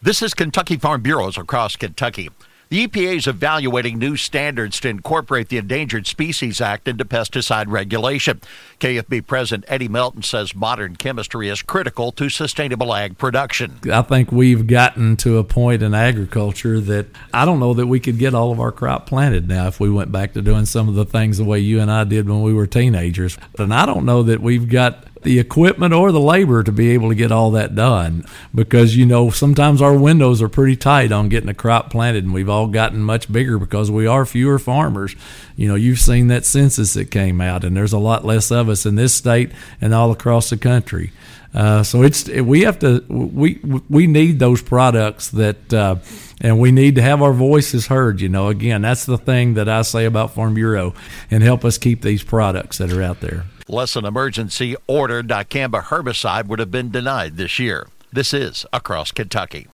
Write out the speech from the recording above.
This is Kentucky Farm Bureaus across Kentucky. The EPA is evaluating new standards to incorporate the Endangered Species Act into pesticide regulation. KFB President Eddie Melton says modern chemistry is critical to sustainable ag production. I think we've gotten to a point in agriculture that I don't know that we could get all of our crop planted now if we went back to doing some of the things the way you and I did when we were teenagers. And I don't know that we've got the equipment or the labor to be able to get all that done because, sometimes our windows are pretty tight on getting a crop planted, and we've all gotten much bigger because we are fewer farmers. You've seen that census that came out, and there's a lot less of us in this state and all across the country. So we need those products that and we need to have our voices heard. Again, that's the thing that I say about Farm Bureau, and help us keep these products that are out there. Less an emergency order dicamba herbicide would have been denied this year. This is Across Kentucky.